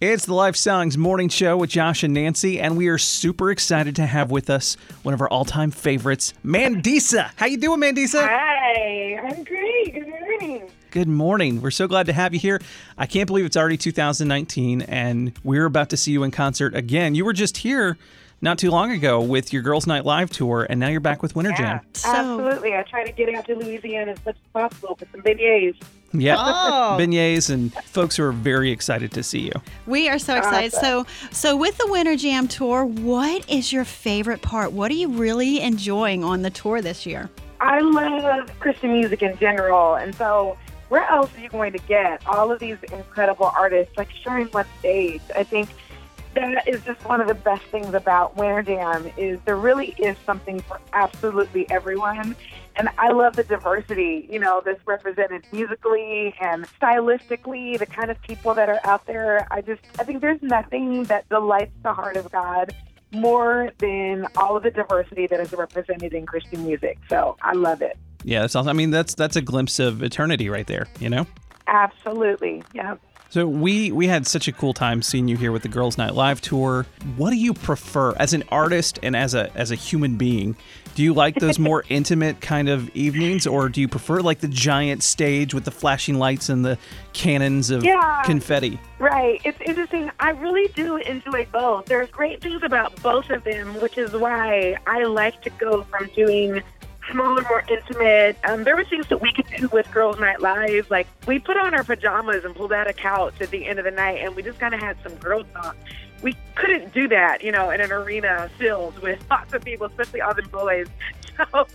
It's the Life Songs Morning Show with Josh and Nancy, and we are super excited to have with us one of our all-time favorites, Mandisa. How you doing, Mandisa? Hi, I'm great. Good morning. Good morning. We're so glad to have you here. I can't believe it's already 2019, and we're about to see you in concert again. You were just here not too long ago with your Girls Night Live tour, and now you're back with Winter Jam. Absolutely. I try to get out to Louisiana as much as possible with some beignets. Yeah, Oh. beignets, and folks who are very excited to see you. We are so excited. So with the Winter Jam tour, what is your favorite part? What are you really enjoying on the tour this year? I love Christian music in general, and so where else are you going to get all of these incredible artists like sharing one stage? I think that is just one of the best things about Winter Jam is there really is something for absolutely everyone. And I love the diversity, that's represented musically and stylistically, the kind of people that are out there. I think there's nothing that delights the heart of God more than all of the diversity that is represented in Christian music. So I love it. Yeah, that's awesome. I mean, that's a glimpse of eternity right there, Absolutely. Yeah. So we had such a cool time seeing you here with the Girls Night Live tour. What do you prefer as an artist and as a human being? Do you like those more intimate kind of evenings, or do you prefer like the giant stage with the flashing lights and the cannons of confetti? Right. It's interesting. I really do enjoy both. There's great things about both of them, which is why I like to go from doing smaller, more intimate. There were things that we could do with Girls Night Live. Like, we put on our pajamas and pulled out a couch at the end of the night, and we just kind of had some girl talk. We couldn't do that, in an arena filled with lots of people, especially all the boys. So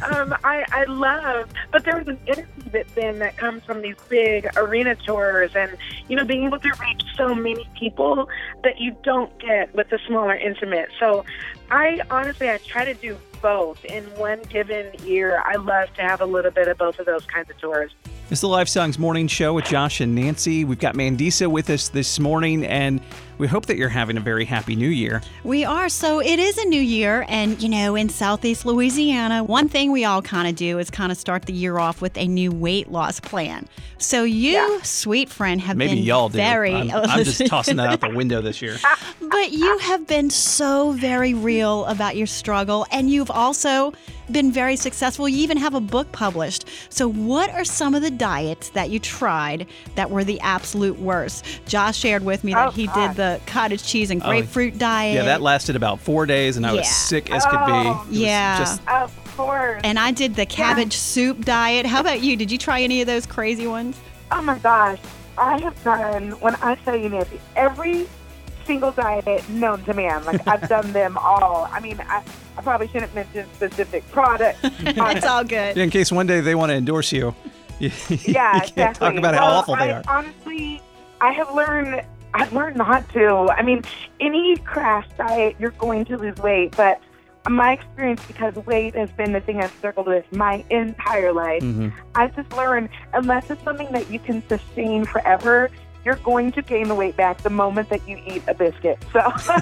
I love, but there's an energy that comes from these big arena tours and, being able to reach so many people that you don't get with the smaller intimate. So I try to do both in one given year. I love to have a little bit of both of those kinds of tours. It's the Life Songs Morning Show with Josh and Nancy. We've got Mandisa with us this morning, and we hope that you're having a very happy new year. We are. So it is a new year, and, in Southeast Louisiana, one thing we all kind of do is kind of start the year off with a new weight loss plan. So you, sweet friend, have Maybe been y'all do. very... I'm just tossing that out the window this year. But you have been so very real about your struggle, and you've also been very successful. You even have a book published. So what are some of the diets that you tried that were the absolute worst? Josh shared with me that he did the cottage cheese and grapefruit diet. Yeah, that lasted about 4 days, and I was sick as could be. Yeah. Of course. And I did the cabbage soup diet. How about you? Did you try any of those crazy ones? Oh, my gosh. I have done, when I tell you, Nancy, every single diet known to man. Like, I've done them all. I mean, I probably shouldn't mention specific products. It's all good. Yeah, in case one day they want to endorse you. You exactly. can't talk about how awful they are. Honestly, I've learned not to. I mean, any crash diet, you're going to lose weight. But my experience, because weight has been the thing I've struggled with my entire life, I've just learned, unless it's something that you can sustain forever, you're going to gain the weight back the moment that you eat a biscuit. So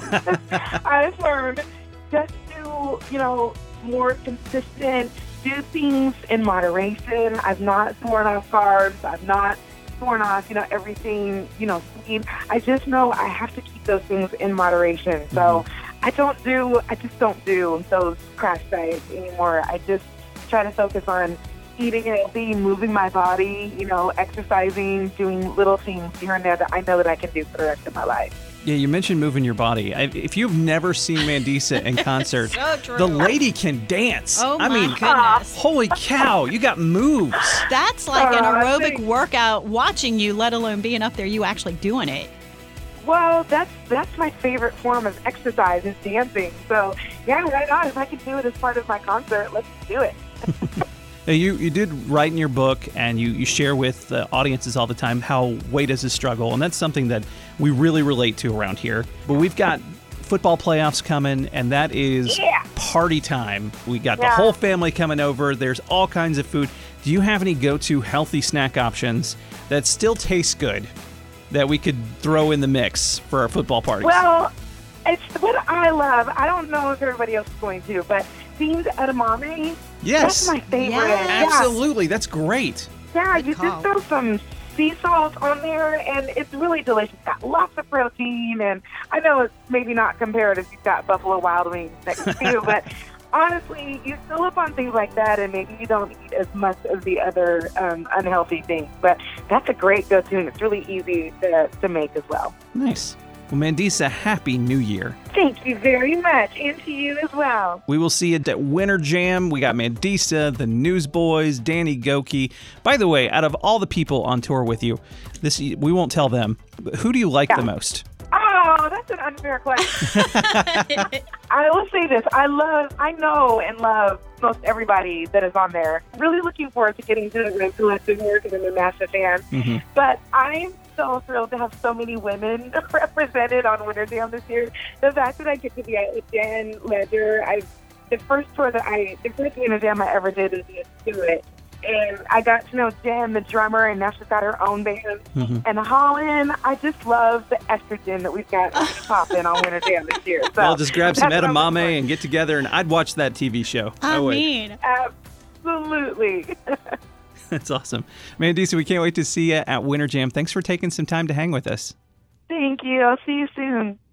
I've learned just to, more consistent, do things in moderation. I've not sworn off carbs. I've not sworn off, everything, sweet. I just know I have to keep those things in moderation. So I just don't do those crash diets anymore. I just try to focus on eating healthy, moving my body, exercising, doing little things here and there that I know that I can do for the rest of my life. Yeah, you mentioned moving your body. If you've never seen Mandisa in concert, So true. the lady can dance. Oh, I my mean, goodness. holy cow, you got moves. That's like an aerobic thanks. workout watching you, let alone being up there, you actually doing it. Well, that's my favorite form of exercise is dancing. So, yeah, right on. If I can do it as part of my concert, let's do it. Now, you did write in your book, and you share with the audiences all the time how weight is a struggle, and that's something that we really relate to around here. But we've got football playoffs coming, and that is party time. We got the whole family coming over. There's all kinds of food. Do you have any go-to healthy snack options that still taste good that we could throw in the mix for our football parties? Well, it's what I love. I don't know if everybody else is going to, but beans edamame. Yes. That's my favorite. Yes. Absolutely. That's great. Yeah, Good you call. just throw some sea salt on there, and it's really delicious. It's got lots of protein, and I know it's maybe not compared if you've got Buffalo Wild Wings next to you, but honestly, you fill up on things like that, and maybe you don't eat as much of the other unhealthy things. But that's a great go-to, and it's really easy to make as well. Nice. Well, Mandisa, Happy New Year. Thank you very much, and to you as well. We will see you at Winter Jam. We got Mandisa, the Newsboys, Danny Goki. By the way, out of all the people on tour with you, we won't tell them, but who do you like the most? Oh, that's an unfair question. I will say this. I know and love most everybody that is on there. Really looking forward to getting to the Red Collective here because I'm a massive fan. Mm-hmm. But I'm so thrilled to have so many women represented on Winter Jam this year. The fact that I get to be out with Jen Ledger, the first Winter Jam I ever did is Do It. And I got to know Jen, the drummer, and now she's got her own band. Mm-hmm. And Holland, I just love the estrogen that we've got popping on Winter Jam this year. So Well, just grab some that's what I'm looking edamame and get together, and I'd watch that TV show. I would. mean, Absolutely. That's awesome. Mandisa, we can't wait to see you at Winter Jam. Thanks for taking some time to hang with us. Thank you. I'll see you soon.